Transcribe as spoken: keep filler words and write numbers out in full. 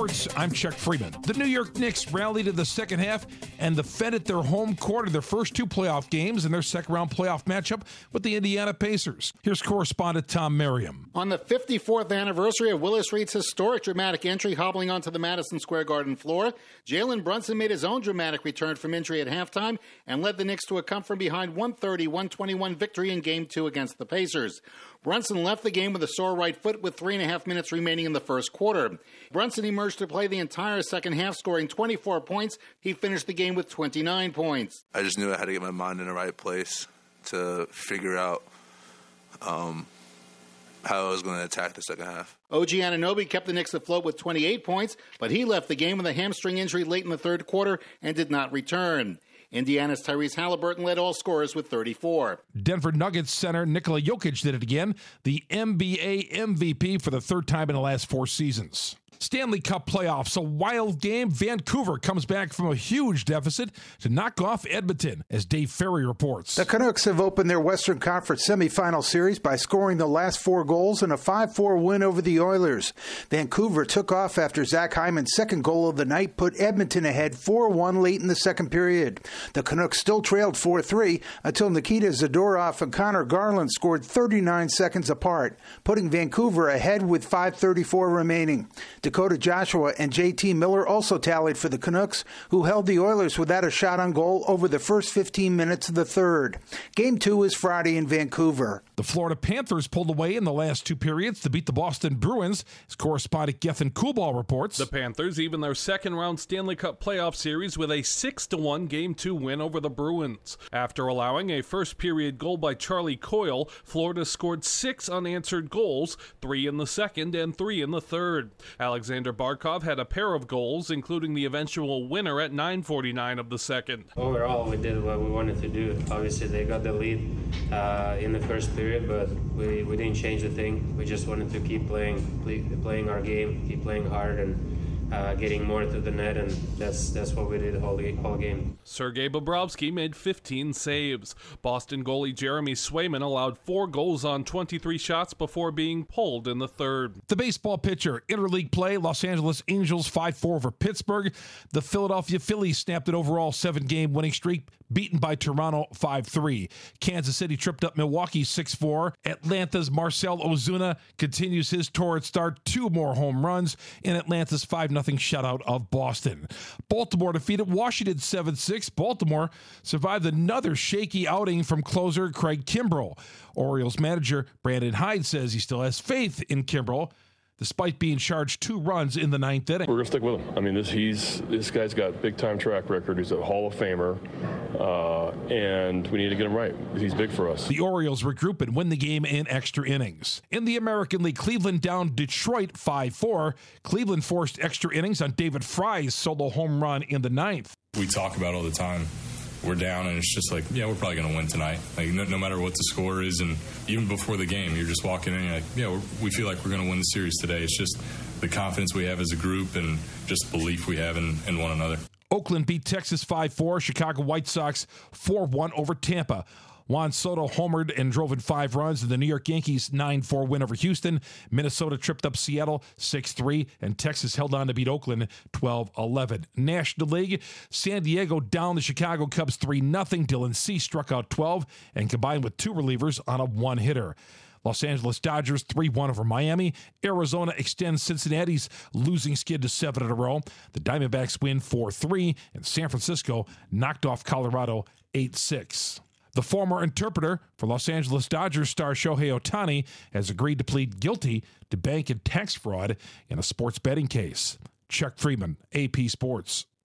Sports, I'm Chuck Freeman. The New York Knicks rallied in the second half and defended their home court in their first two playoff games in their second-round playoff matchup with the Indiana Pacers. Here's correspondent Tom Merriam. On the fifty-fourth anniversary of Willis Reed's historic dramatic entry hobbling onto the Madison Square Garden floor, Jalen Brunson made his own dramatic return from injury at halftime and led the Knicks to a come-from-behind one thirty to one twenty-one victory in Game two against the Pacers. Brunson left the game with a sore right foot with three and a half minutes remaining in the first quarter. Brunson emerged to play the entire second half, scoring twenty-four points. He finished the game with twenty-nine points. I just knew I had to get my mind in the right place to figure out um, how I was going to attack the second half. O G Anunoby kept the Knicks afloat with twenty-eight points, but he left the game with a hamstring injury late in the third quarter and did not return. Indiana's Tyrese Halliburton led all scorers with thirty-four. Denver Nuggets center Nikola Jokic did it again, the N B A M V P for the third time in the last four seasons. Stanley Cup playoffs, a wild game. Vancouver comes back from a huge deficit to knock off Edmonton, as Dave Ferry reports. The Canucks have opened their Western Conference semifinal series by scoring the last four goals in a five four win over the Oilers. Vancouver took off after Zach Hyman's second goal of the night put Edmonton ahead four one late in the second period. The Canucks still trailed four three until Nikita Zadorov and Connor Garland scored thirty-nine seconds apart, putting Vancouver ahead with five thirty-four remaining. Dakota Joshua and J T Miller also tallied for the Canucks, who held the Oilers without a shot on goal over the first fifteen minutes of the third. Game two is Friday in Vancouver. The Florida Panthers pulled away in the last two periods to beat the Boston Bruins, as correspondent Gethin Kubal reports. The Panthers even their second-round Stanley Cup playoff series with a six to one Game two win over the Bruins. After allowing a first-period goal by Charlie Coyle, Florida scored six unanswered goals, three in the second and three in the third. Alexander Barkov had a pair of goals, including the eventual winner at nine forty-nine of the second. Overall, we did what we wanted to do. Obviously, they got the lead uh, in the first period, but we, we didn't change the thing. We just wanted to keep playing, play, playing our game, keep playing hard, and Uh, getting more to the net, and that's that's what we did the whole, whole game. Sergei Bobrovsky made fifteen saves. Boston goalie Jeremy Swayman allowed four goals on twenty-three shots before being pulled in the third. The baseball pitcher, interleague play, Los Angeles Angels five four over Pittsburgh. The Philadelphia Phillies snapped an overall seven-game winning streak, beaten by Toronto five three. Kansas City tripped up Milwaukee six four. Atlanta's Marcell Ozuna continues his torrid start, two more home runs in Atlanta's five nothing shutout of Boston. Baltimore defeated Washington seven six. Baltimore survived another shaky outing from closer Craig Kimbrell. Orioles manager Brandon Hyde says he still has faith in Kimbrell, despite being charged two runs in the ninth inning. We're going to stick with him. I mean, this he's this guy's got big-time track record. He's a Hall of Famer, uh, and we need to get him right. He's big for us. The Orioles regroup and win the game in extra innings. In the American League, Cleveland down Detroit five four. Cleveland forced extra innings on David Fry's solo home run in the ninth. We talk about all the time. We're down, and it's just like, yeah, we're probably going to win tonight. Like, no, no matter what the score is, and even before the game, you're just walking in, and you're like, yeah, we're, we feel like we're going to win the series today. It's just the confidence we have as a group and just belief we have in, in one another. Oakland beat Texas five four. Chicago White Sox four one over Tampa. Juan Soto homered and drove in five runs in the New York Yankees nine four win over Houston. Minnesota tripped up Seattle six three, and Texas held on to beat Oakland twelve eleven. National League, San Diego down the Chicago Cubs three nothing. Dylan Cease struck out twelve and combined with two relievers on a one-hitter. Los Angeles Dodgers three one over Miami. Arizona extends Cincinnati's losing skid to seven in a row. The Diamondbacks win four three, and San Francisco knocked off Colorado eight six. The former interpreter for Los Angeles Dodgers star Shohei Ohtani has agreed to plead guilty to bank and tax fraud in a sports betting case. Chuck Freeman, A P Sports.